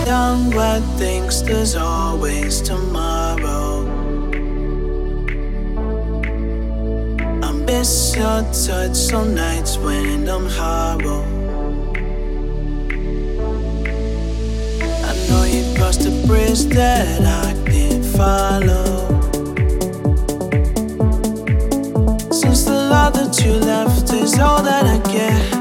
young blood thinks there's always tomorrow. I miss your touch on nights when I'm hollow. I know you crossed a bridge that I can't follow. Since the love that you left is all that I get.